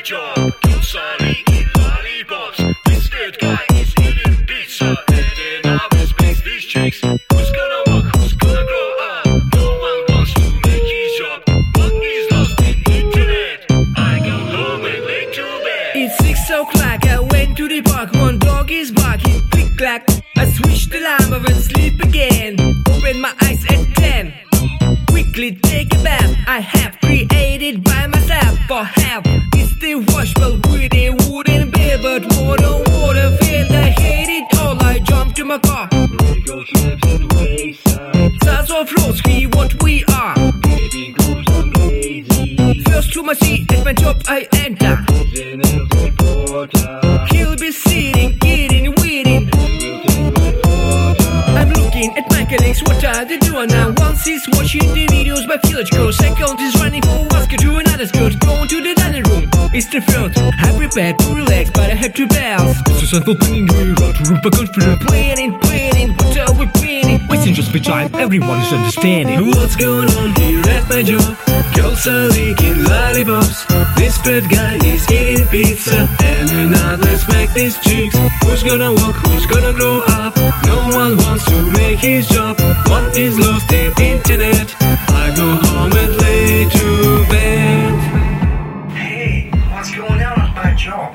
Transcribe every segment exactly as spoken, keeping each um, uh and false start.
job. Girls are eating lollipops. This good guy is eating pizza. And then I will space these chicks. Who's gonna walk? Who's gonna grow up? No one wants to make his job. One is lost in internet. I go home and late to bed. It's six o'clock, I went to the park. One dog is barking, click clack. I switched the alarm and went sleep again. Open my eyes at ten. Quickly take a bath. I have created by myself for help. It's the washable with a wooden bed, but water, water filled. I hate it all. I jumped to my car. Stars of Roski, what we are. First to my seat, at my job I enter. He'll be sitting, eating, waiting. I'm looking at my colleagues, what are they doing now? One is watching the videos by village girls. Second is running for basket to another skirt. Going to the dining room, it's the front. I'm prepared to relax, but I have to bounce. It's a simple thing, we run to room for confidence. Planning, planning, what are we planning? Wasting just my time, everyone is understanding. What's going on here at my job? Girls are licking lollipops. This bad guy is eating pizza. And another smack these chicks. Who's gonna walk? Who's gonna grow up? No one wants to make his job. One is lost in internet. I go home and lay to bed. Hey, what's going on at my job?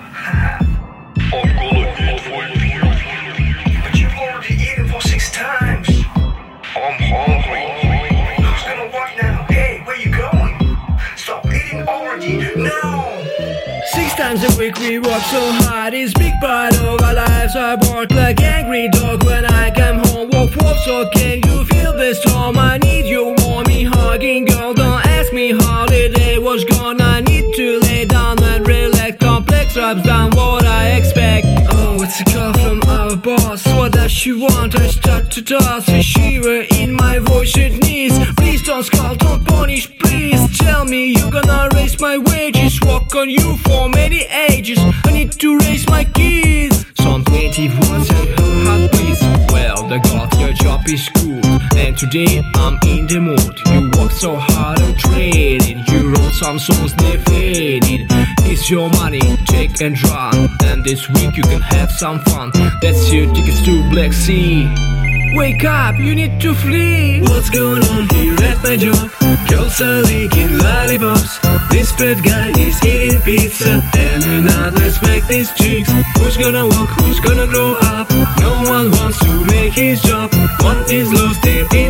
I'm gonna eat for you. But you've already eaten for six times. I'm hungry. Who's gonna walk now? Hey, where you going? Stop eating already. No! Six times a week we work so hard. It's big part of our lives. I bark like angry dog when I come home. Woof woof, so can you feel the storm? I need you, want me hugging. Girl, don't ask me how the day was gone. I need to lay down and relax. Complex raps down what I expect. Oh, it's a call from our boss. What does she want? I start to toss a shiver in my voice. It needs. Please don't scold, don't punish. Please tell me you're gonna raise my wages. Walk on you for many ages. I need to raise my kids. Some native ones and her heart please. Well, the God, your job is good. And today I'm in the mood. You work so hard on trading. You wrote some songs, they faded. It's your money, take and run. And this week you can have some fun. That's your tickets to Black Sea. Wake up, you need to flee. What's going on here at my job? Girls are licking lollipops. This bad guy is eating pizza. And another smack these chicks. Who's gonna walk? Who's gonna grow up? No one wants to make his job. One is lost in